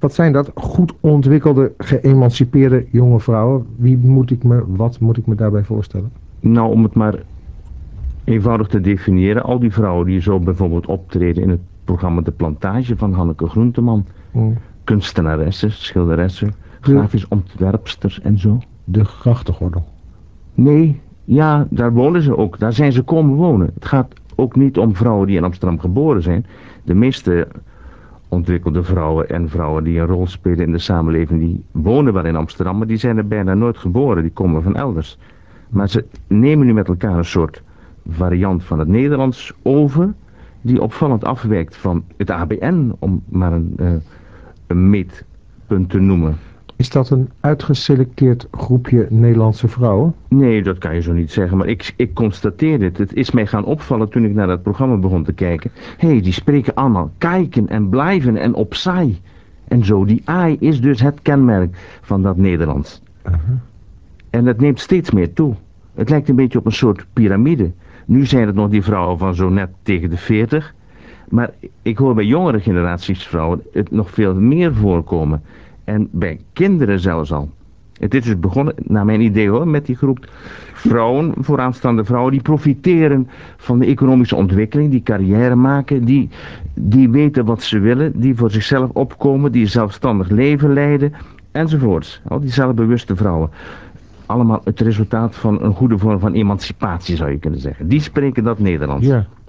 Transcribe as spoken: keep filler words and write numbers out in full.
Wat zijn dat? Goed ontwikkelde, geëmancipeerde jonge vrouwen. Wie moet ik me, wat moet ik me daarbij voorstellen? Nou, om het maar eenvoudig te definiëren, al die vrouwen die zo bijvoorbeeld optreden in het programma De Plantage van Hanneke Groenteman. Mm. Kunstenaressen, schilderessen, grafisch ontwerpsters en zo. De grachtengordel. Nee, ja, daar wonen ze ook. Daar zijn ze komen wonen. Het gaat ook niet om vrouwen die in Amsterdam geboren zijn. De meeste ontwikkelde vrouwen en vrouwen die een rol spelen in de samenleving, die wonen wel in Amsterdam, maar die zijn er bijna nooit geboren. Die komen van elders. Maar ze nemen nu met elkaar een soort variant van het Nederlands over, die opvallend afwijkt van het A B N, om maar een, uh, een meetpunt te noemen. Is dat een uitgeselecteerd groepje Nederlandse vrouwen? Nee, dat kan je zo niet zeggen, maar ik, ik constateer dit. Het is mij gaan opvallen toen ik naar dat programma begon te kijken. Hé, hey, die spreken allemaal kijken en blijven en opzij. En zo, die ai is dus het kenmerk van dat Nederlands. Uh-huh. En dat neemt steeds meer toe. Het lijkt een beetje op een soort piramide. Nu zijn het nog die vrouwen van zo net tegen de veertig. Maar ik hoor bij jongere generaties vrouwen het nog veel meer voorkomen. En bij kinderen zelfs al. Het is dus begonnen, naar mijn idee hoor, met die groep vrouwen, vooraanstaande vrouwen, die profiteren van de economische ontwikkeling, die carrière maken, die, die weten wat ze willen, die voor zichzelf opkomen, die zelfstandig leven leiden, enzovoorts. Al die zelfbewuste vrouwen. Allemaal het resultaat van een goede vorm van emancipatie, zou je kunnen zeggen. Die spreken dat Nederlands. Ja.